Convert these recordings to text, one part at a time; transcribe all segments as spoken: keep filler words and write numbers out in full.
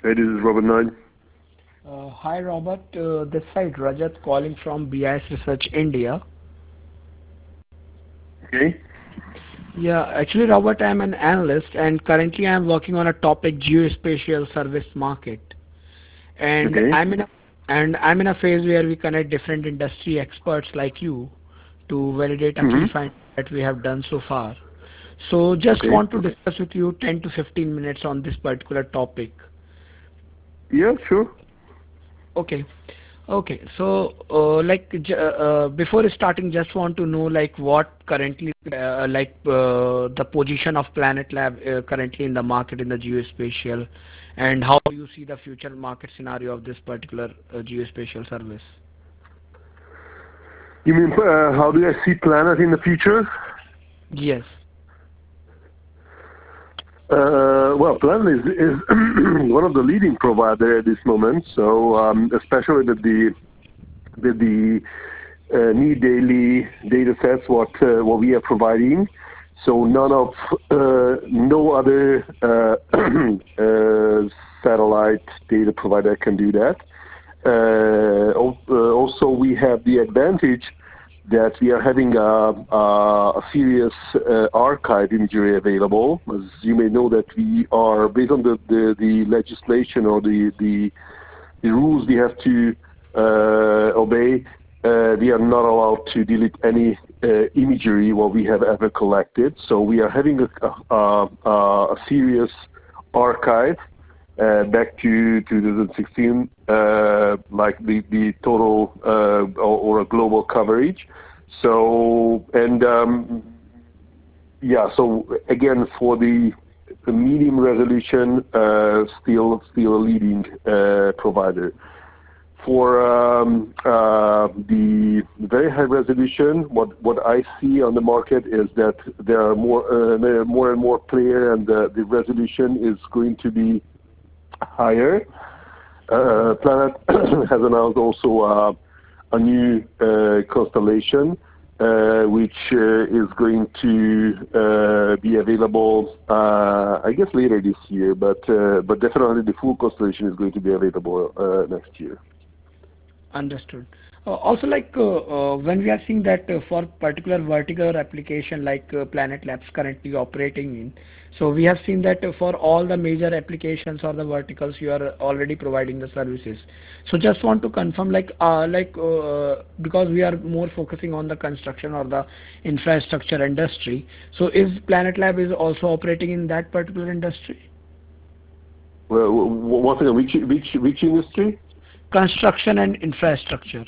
Hey, this is Robert Nine. Uh, hi Robert, uh, this side Rajat calling from B I S Research India. Okay. Yeah, actually Robert, I'm an analyst and currently I'm working on a topic geospatial service market. And Okay. I'm in a and I'm in a phase where we connect different industry experts like you to validate a key Mm-hmm. find that we have done so far. So just Okay. want to discuss with you ten to fifteen minutes on this particular topic. Yeah, sure. Okay. Okay. So, uh, like, j- uh, uh, before starting, just want to know, like, what currently, uh, like, uh, the position of Planet Lab uh, currently in the market in the geospatial, and how you see the future market scenario of this particular uh, geospatial service. You mean uh, how do I see Planet in the future? Yes. Uh, well, Planet is, is one of the leading provider at this moment. So, um, especially with the with the uh, need daily data sets, what uh, what we are providing. So none of uh, no other uh, uh, satellite data provider can do that. Uh, al- uh, also, we have the advantage that we are having a, a, a serious uh, archive imagery available. As you may know, that we are based on the, the, the legislation or the, the the rules we have to uh, obey. Uh, we are not allowed to delete any uh, imagery what we have ever collected. So we are having a, a, a, a serious archive uh, back to two thousand sixteen, uh, like the, the total uh, or, or a global coverage. So, and um, yeah, so again, for the, the medium resolution, uh, still still a leading uh, provider. For um, uh, the very high resolution, what what I see on the market is that there are more uh, there are more and more players, and the, the resolution is going to be higher. Uh, Planet has announced also uh, a new uh, constellation, uh, which uh, is going to uh, be available, uh, I guess, later this year. But uh, but definitely the full constellation is going to be available uh, next year. Understood. Uh, Also, like uh, uh, when we are seeing that uh, for particular vertical application like uh, Planet Labs currently operating in, so we have seen that uh, for all the major applications or the verticals you are already providing the services. So just want to confirm, like uh, like uh, because we are more focusing on the construction or the infrastructure industry. So is Planet Lab is also operating in that particular industry? Well, once again, which which which industry? Construction and infrastructure.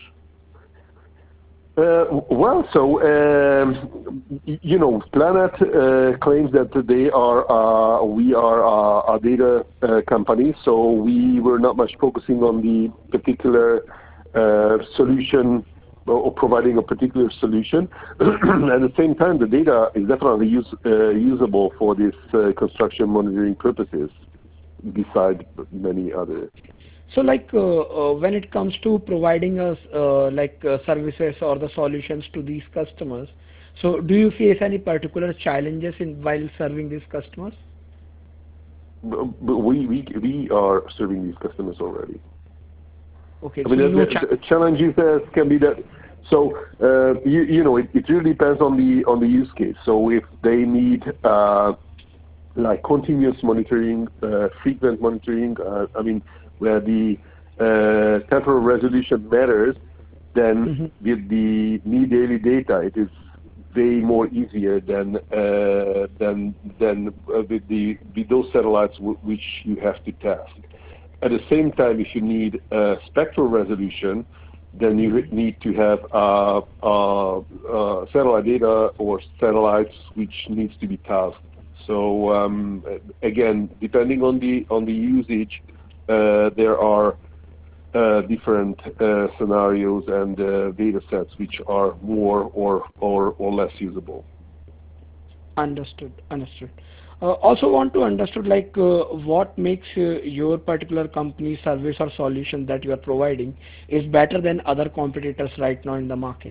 Uh, well, so um, y- you know, Planet uh, claims that they are uh, we are uh, a data uh, company, so we were not much focusing on the particular uh, solution or or providing a particular solution. At the same time, the data is definitely use, uh, usable for this uh, construction monitoring purposes, besides many other. So like uh, uh, when it comes to providing us uh, like uh, services or the solutions to these customers, so do you face any particular challenges in while serving these customers? But but we, we we are serving these customers already. Okay, I so mean, no the, challenge. the challenges uh, can be that. So uh, you, you know, it, it really depends on the on the use case. So if they need uh, like continuous monitoring, uh, frequent monitoring, uh, I mean, where the uh, temporal resolution matters, then Mhm. with the need daily data, it is way more easier than uh, than than uh, with the with those satellites w- which you have to task. At the same time, if you need uh, spectral resolution, then you need to have uh, uh, uh, satellite data or satellites which needs to be tasked. So um, again, depending on the on the usage, uh, there are uh, different uh, scenarios and uh, data sets which are more or or or less usable. Understood. Understood. Uh, also want to understood like uh, what makes uh, your particular company service or solution that you are providing is better than other competitors right now in the market.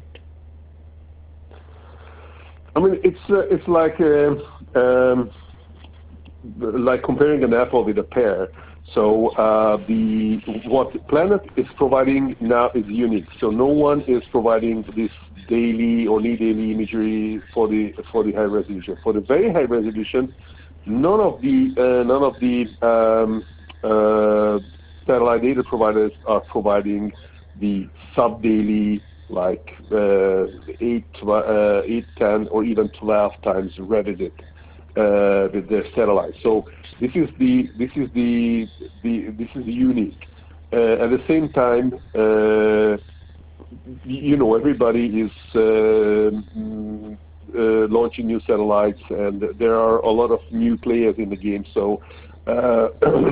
I mean, it's uh, it's like uh, um, like comparing an apple with a pear. So uh, the what Planet is providing now is unique. So no one is providing this daily or need daily imagery for the for the high resolution. For the very high resolution, none of the uh, none of the um, uh, satellite data providers are providing the sub daily like uh, eight, uh, eight, ten, or even twelve times revisit uh, with their satellite. So this is the this is the the this is unique. Uh, at the same time, uh, you know, everybody is uh, mm, uh, launching new satellites, and there are a lot of new players in the game. So uh,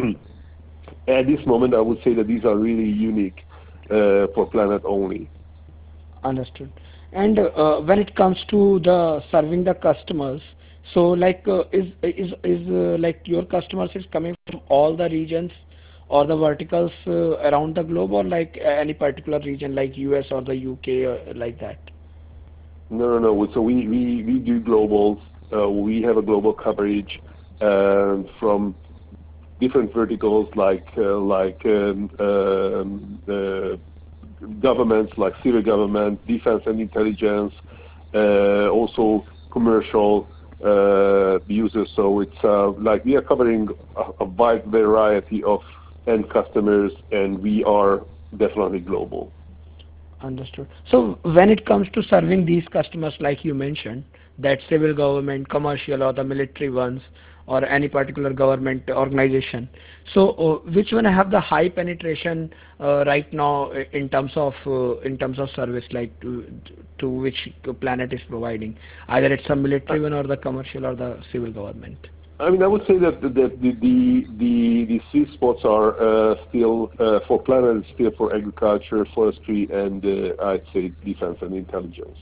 at this moment, I would say that these are really unique uh, for Planet only. Understood. And uh, when it comes to the serving the customers, so like uh, is is is uh, like your customers is coming from all the regions or the verticals uh, around the globe, or like any particular region like U S or the U K, uh, like that? No, no, no. So we we we do global. Uh, we have a global coverage um, from different verticals like uh, like um, um, uh, governments, like civil government, defense and intelligence, uh, also commercial uh, users. So it's uh, like we are covering a, a wide variety of end customers, and we are definitely global. Understood. So when it comes to serving these customers, like you mentioned, that civil government, commercial, or the military ones, or any particular government organization, so uh, which one have the high penetration uh, right now i- in terms of uh, in terms of service, like to, to which Planet is providing, either it's a military one or the commercial or the civil government? I mean, I would say that the the the the, the sweet spots are uh, still uh, for Planet, still for agriculture, forestry, and uh, I'd say defense and intelligence.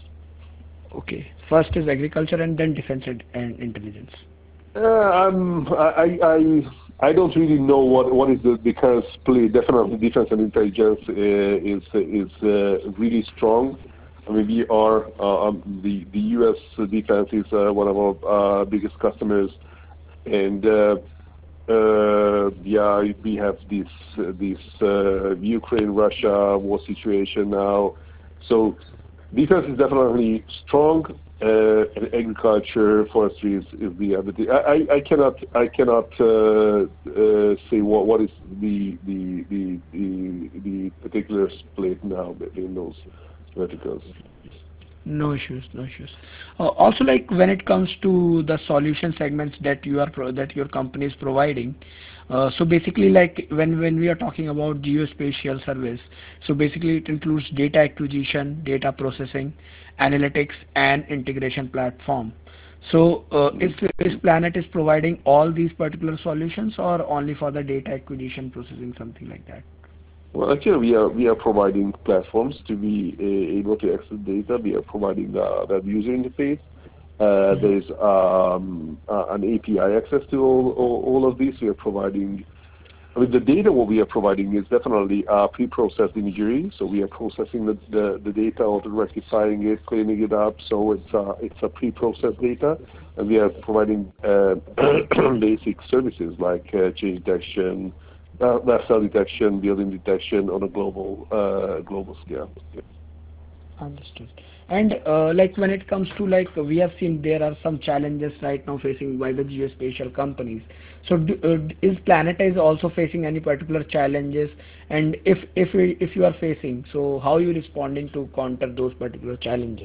Okay, first is agriculture and then defense and, and intelligence. Uh, I'm, I, I, I don't really know what, what is the, the current split. Definitely defense and intelligence uh, is, is uh, really strong. I mean, we are, uh, um, the, the U S defense is uh, one of our uh, biggest customers. And uh, uh, yeah, we have this, uh, this uh, Ukraine-Russia war situation now. So defense is definitely strong, uh, and agriculture, forestry is, is the other thing. I, I, I cannot I cannot uh, uh, say what what is the the the the, the particular split now between those verticals. No issues, no issues. Uh, also, like when it comes to the solution segments that you are pro that your company is providing, uh, so basically, like when when we are talking about geospatial service, so basically it includes data acquisition, data processing, analytics, and integration platform. So, uh, is is Planet is providing all these particular solutions, or only for the data acquisition processing, something like that? Well, actually, we are we are providing platforms to be uh, able to access data. We are providing the, the user interface. Uh, Mhm. there's um, uh, an A P I access to all, all, all of these. We are providing, I mean, the data what we are providing is definitely uh, pre-processed imagery. So we are processing the, the, the data, auto rectifying it, cleaning it up. So it's uh, it's a pre-processed data, and we are providing uh, basic services like uh, change detection, uh, lifestyle detection, building detection on a global uh, global scale. Understood. And uh, like when it comes to, like we have seen there are some challenges right now facing by the geospatial companies. So do, uh, d- is Planetize also facing any particular challenges? And if if we- if you are facing, so how are you responding to counter those particular challenges?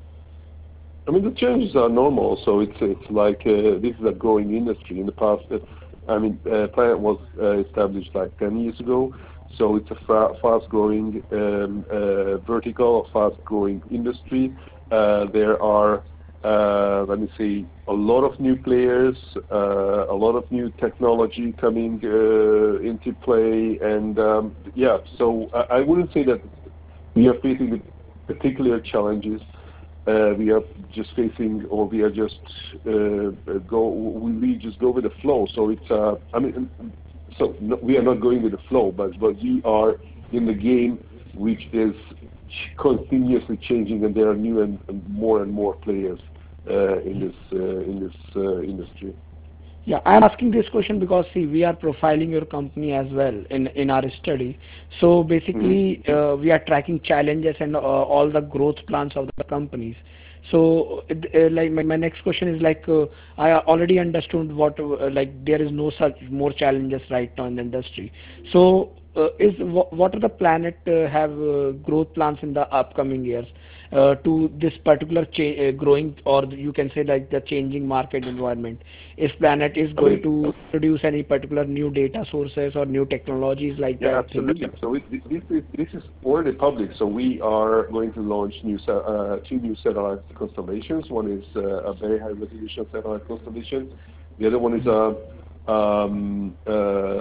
I mean, the changes are normal, so it's it's like uh, this is a growing industry. In the past, uh, I mean, uh, Planet was uh, established like ten years ago, so it's a fa- fast-growing um, uh, vertical, a fast-growing industry. Uh, there are, uh, let me say, a lot of new players, uh, a lot of new technology coming uh, into play, and um, yeah, so I, I wouldn't say that we are facing particular challenges. Uh, we are just facing, or we are just uh, go. We, we just go with the flow. So it's. Uh, I mean, so no, we are not going with the flow, but but we are in the game, which is continuously changing, and there are new and, and more and more players uh, in this uh, in this uh, industry. Yeah, I am asking this question because see, we are profiling your company as well in in our study. So Hmm. basically, uh, we are tracking challenges and uh, all the growth plans of the companies. So, it- uh, like my, my next question is like, uh, I already understood what uh, like there is no such more challenges right now in the industry. So, uh, is wh- what are the planet uh, have uh, growth plans in the upcoming years uh, to this particular cha- uh, growing, or you can say like the changing market environment? If planet is I going mean, to produce any particular new data sources or new technologies like yeah, that thing. absolutely. So it, this is this is already public. So we are going to launch new sa- uh, two new satellite constellations. One is uh, a very high resolution satellite constellation. The other one is a um, uh,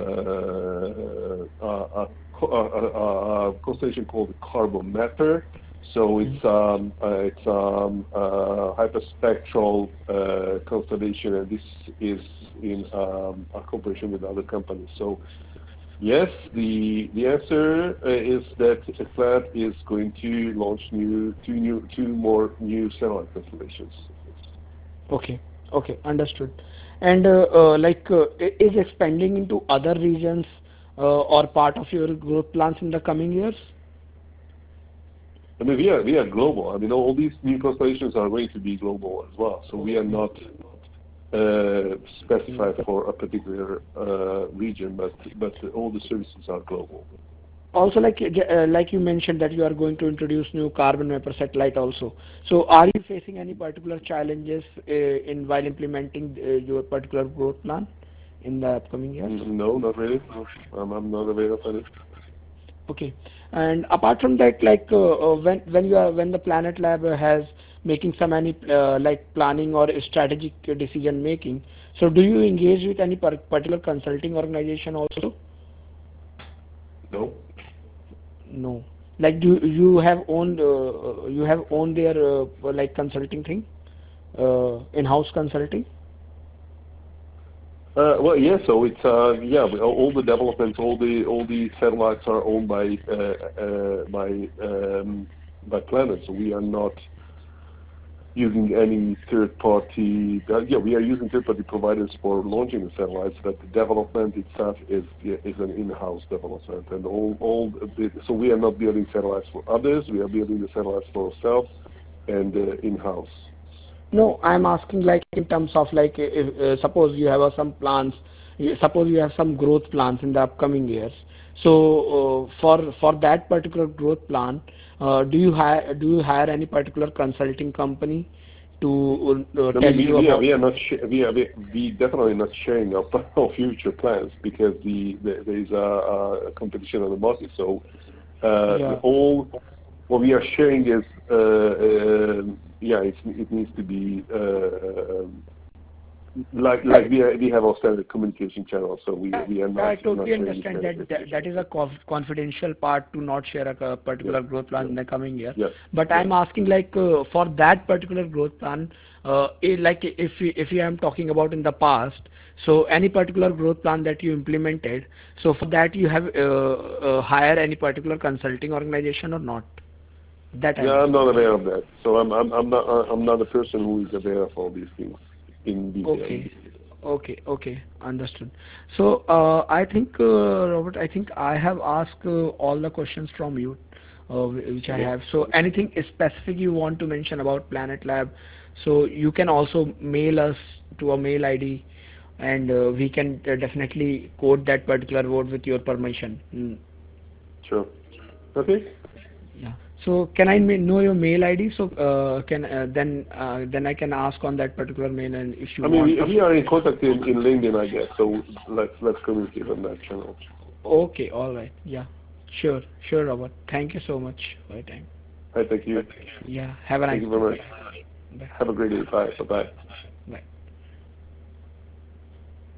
a, a, co- a, a, a constellation called Carbon Matter. So it's um, uh, it's um, uh, hyperspectral uh, constellation, and this is in um, a cooperation with other companies. So yes, the the answer uh, is that Eclat is going to launch new two new two more new satellite constellations. Okay. Okay, understood. And uh, uh, like, uh, i- is expanding into other regions uh, or part of your growth plans in the coming years? I mean, we are we are global. I mean, all these new constellations are going to be global as well. So we are not uh, specified for a particular uh, region, but but all the services are global. Also, like uh, j- uh, like you mentioned that you are going to introduce new carbon vapor satellite also. So, are you facing any particular challenges uh, in while implementing uh, your particular growth plan in the upcoming years? Mm, No, not really. I'm I'm not aware of any. Okay. And apart from that, like uh, uh, when when you are when the Planet Lab uh, has making some any uh, like planning or strategic uh, decision making, so do you engage with any par- particular consulting organization also? No. No. Like do you have owned uh, uh, you have owned their uh, like consulting thing, uh, in-house consulting? Uh, well, yeah. So it's uh, yeah. we- All the developments, all the all the satellites are owned by uh, uh, by um, by Planet. So we are not using any third party. Uh, yeah, we are using third party providers for launching the satellites, but the development itself is is an in-house development, and all all the, so we are not building satellites for others. We are building the satellites for ourselves and uh, in-house. No, I'm asking like in terms of like if, uh, suppose you have uh, some plans, you- suppose you have some growth plans in the upcoming years. So uh, for for that particular growth plan, uh, do you hire do you hire any particular consulting company to uh, I tell mean, we, you we are about? we are not sh- we are we, we definitely not sharing our, our future plans because the, the there is a, a competition on the market. So uh, Yeah. all what we are sharing is uh, uh, yeah, it's, it needs to be uh, like Yeah, like we are, we have our standard communication channel. So we yeah, we are I not not totally sharing this understand kind of that that, information. that is a conf- confidential part to not share a c- Yeah, particular growth plan yeah, in the coming year. yeah, But yeah. I'm asking like uh, for that particular growth plan, uh, eh, like if we, if you am talking about in the past, so any particular growth plan that you implemented, so for that you have uh, uh, hired any particular consulting organization or not? That Yeah, I'm I'm asking. not aware of that. So I'm I'm I'm not uh, I'm not the person who is aware of all these things in detail. Okay. Okay. Okay. Understood. So, uh, I think, uh, Robert, I think I have asked uh, all the questions from you, uh, wh- which I Okay. have. So, anything specific you want to mention about Planet Lab? So, you can also mail us to a mail I D, and uh, we can uh, definitely code that particular word with your permission. Mm. Sure. Okay. Yeah. So can I ma- know your mail I D? So uh, can uh, then uh, then I can ask on that particular mail, and if you I mean, want. we, we are in contact in, in LinkedIn, I guess. So let's let's communicate on that channel. Okay, all right. Yeah, sure, sure, Robert. Thank you so much for your time. I thank you. Yeah, have a Thank nice you day. very much. Bye. Have a great day. Bye. Bye. Bye. Bye.